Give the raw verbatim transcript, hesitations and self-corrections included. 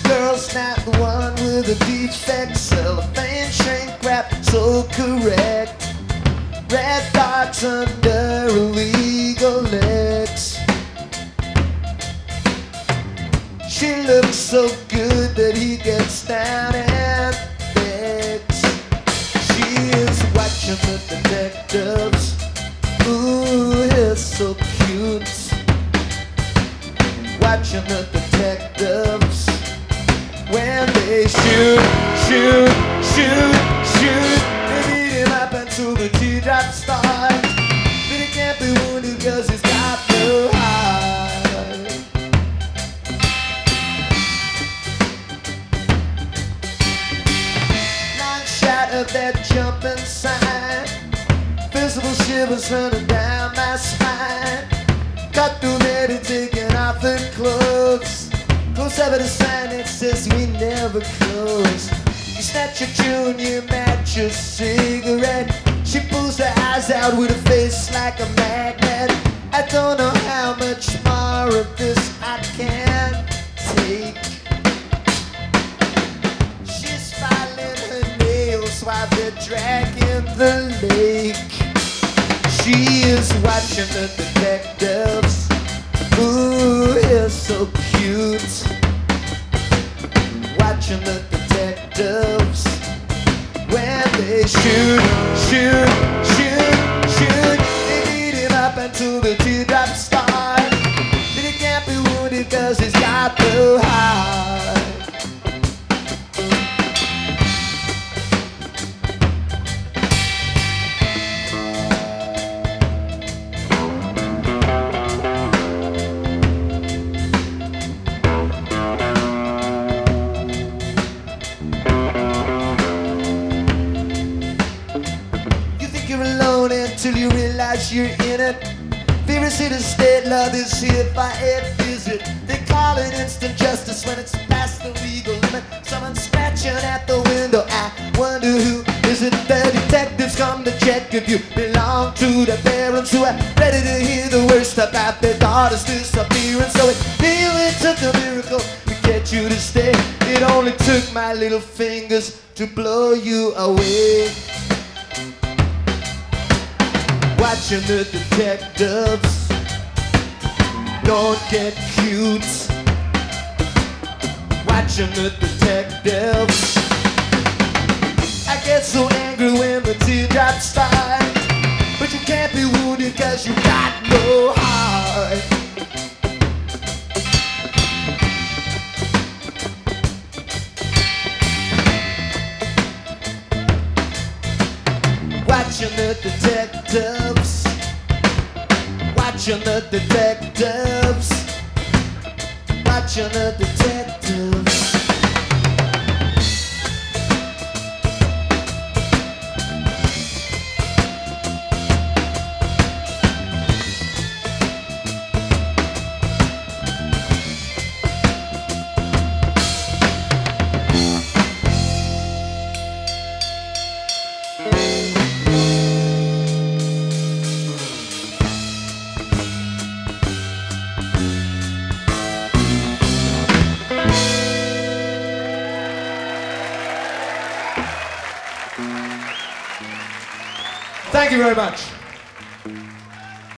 Girl's not the one with a defect. Cellophane shrink wrap, so correct. Red dots under illegal legs. She looks so good that he gets down and begs. She is watching the detectives. Ooh, he's so cute. Watching the detectives when they shoot, shoot, shoot, shoot. They beat him up until the teardrops start. But he can't be wounded cause he's got no heart. Long shot of that jumping sign. Visible shivers running down my spine. Cut through Mary taking off her clothes. Close up at a sign that says we never close. You snatch your tune, you match your cigarette. She pulls her eyes out with a face like a magnet. I don't know how much more of this I can take. She's filing her nails while they're dragging the lake. She is watching the detectives. Ooh, he's so cute. Watching the detectives when they shoot, shoot, shoot, shoot. They beat him up until the teardrops start. But he can't be wounded cause he's got no heart. Until you realize you're in it. Fear is here to stay, love is here for a visit. They call it instant justice when it's past the legal limit. Someone scratching at the window, I wonder who is it. The detectives come to check if you belong to the parents who are ready to hear the worst about their daughter's disappearance. So it really took a miracle to get you to stay. It only took my little fingers to blow you away. Watching the detectives don't get cute. Watching the detectives. I get so angry when the teardrops start. But you can't be wounded cause you got no heart. Watching the detectives. Watching the detectives. Watching the detectives. Thank you very much.